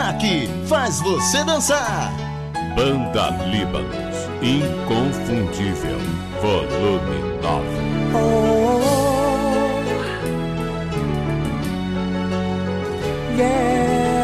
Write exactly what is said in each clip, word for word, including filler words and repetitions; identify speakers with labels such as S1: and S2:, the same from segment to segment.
S1: Aqui faz você dançar.
S2: Banda Líbanos, inconfundível, volume nove.
S3: Oh, yeah.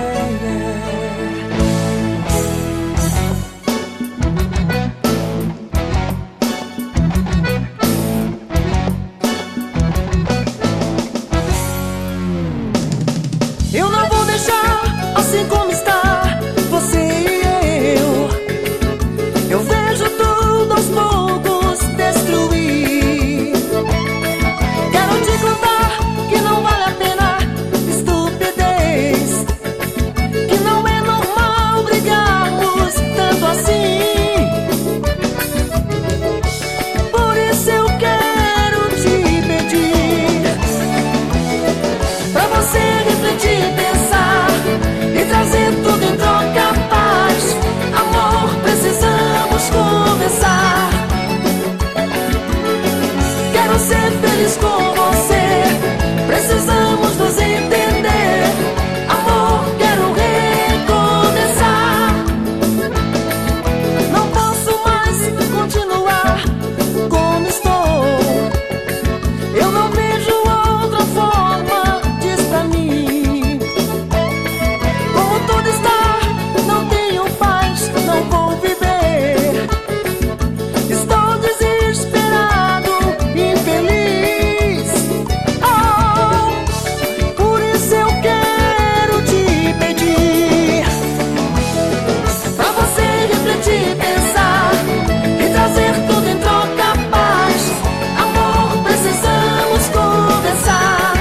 S3: Eu não vou deixar assim como está você e eu. Eu vejo tudo aos poucos destruir. Quero te contar que não vale a pena estupidez, que não é normal brigarmos tanto assim. Por isso eu quero te pedir pra você refletir, pensar e trazer tudo em troca, paz, amor, precisamos conversar. Quero ser feliz com você, precisamos nos entender. Amor, quero recomeçar. Não posso mais continuar como estou. Eu não vejo outra forma, diz pra mim. Como tudo está, não tenho paz, não vou viver. Estou desesperado, infeliz. Oh, por isso eu quero te pedir pra você refletir, pensar e trazer tudo em troca, paz, amor, precisamos conversar.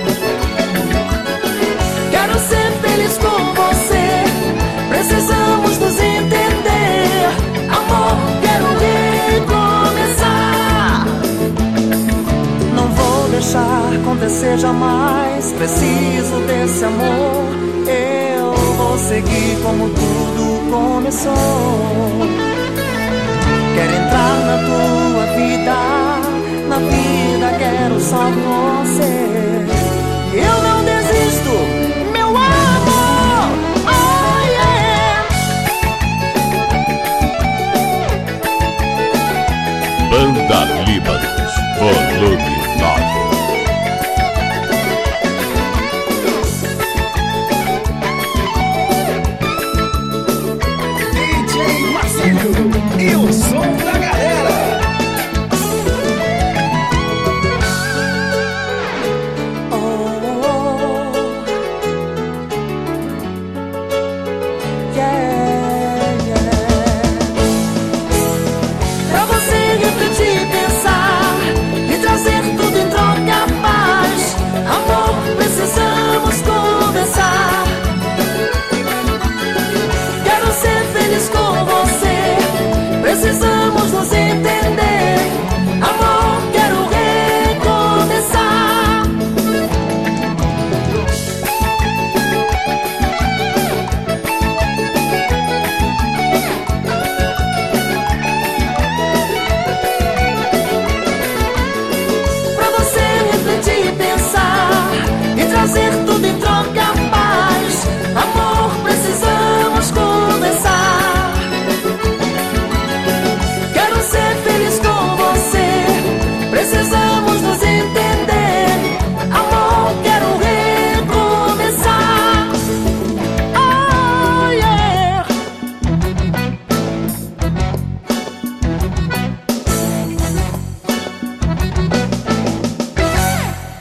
S3: Quero ser feliz com você, precisamos nos entender. Amor, quero recomeçar. Não vou deixar acontecer jamais, preciso desse amor. Eu vou seguir como tudo começou. Quero entrar na tua vida, na vida quero só você. Eu não desisto, meu amor. Oh, yeah.
S2: Banda Líbanos, volume nove.